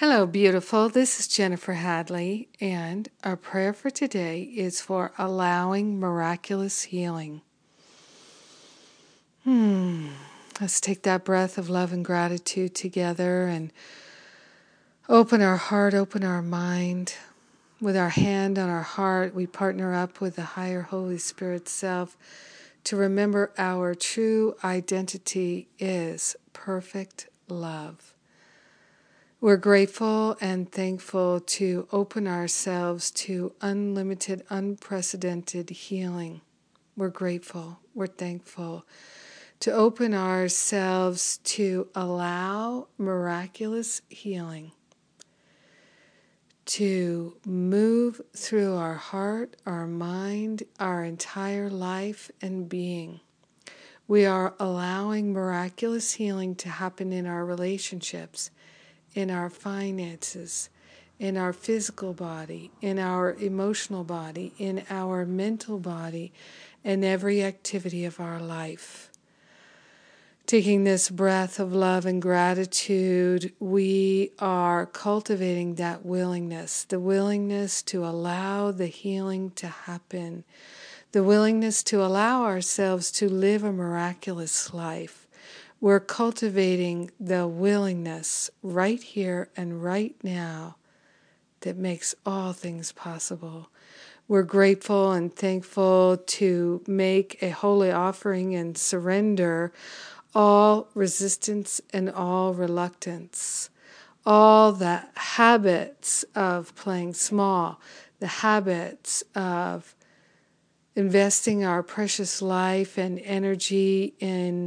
Hello, beautiful. This is Jennifer Hadley, and our prayer for today is for allowing miraculous healing. Let's take that breath of love and gratitude together and open our heart, open our mind. With our hand on our heart, we partner up with the higher Holy Spirit self to remember our true identity is perfect love. We're grateful and thankful to open ourselves to unlimited, unprecedented healing. We're grateful, we're thankful to open ourselves to allow miraculous healing to move through our heart, our mind, our entire life and being. We are allowing miraculous healing to happen in our relationships, in our finances, in our physical body, in our emotional body, in our mental body, and every activity of our life. Taking this breath of love and gratitude, we are cultivating that willingness, the willingness to allow the healing to happen, the willingness to allow ourselves to live a miraculous life. We're cultivating the willingness right here and right now that makes all things possible. We're grateful and thankful to make a holy offering and surrender all resistance and all reluctance, all the habits of playing small, the habits of investing our precious life and energy in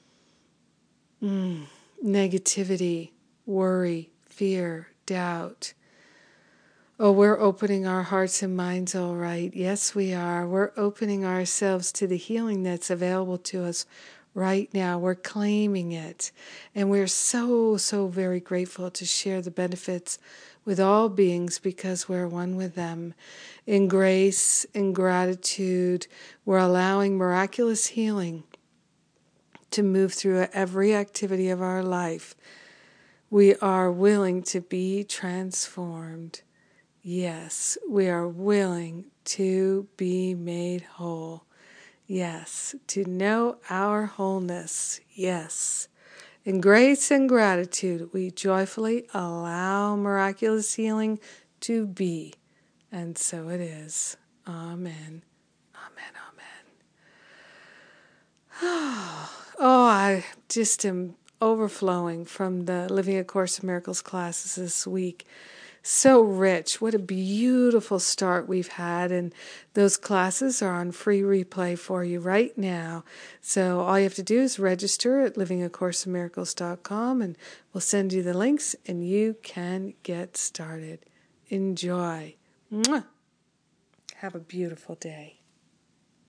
negativity, worry, fear, doubt. Oh, we're opening our hearts and minds all right. Yes, we are. We're opening ourselves to the healing that's available to us right now. We're claiming it. And we're so very grateful to share the benefits with all beings because we're one with them. In grace, in gratitude, we're allowing miraculous healing to move through every activity of our life. We are willing to be transformed. Yes, we are willing to be made whole. Yes, to know our wholeness. Yes. In grace and gratitude, we joyfully allow miraculous healing to be. And so it is. Amen. Amen. Amen. Oh, I just am overflowing from the Living A Course in Miracles classes this week. So rich. What a beautiful start we've had. And those classes are on free replay for you right now. So all you have to do is register at livingacourseofmiracles.com and we'll send you the links and you can get started. Enjoy. Mwah. Have a beautiful day.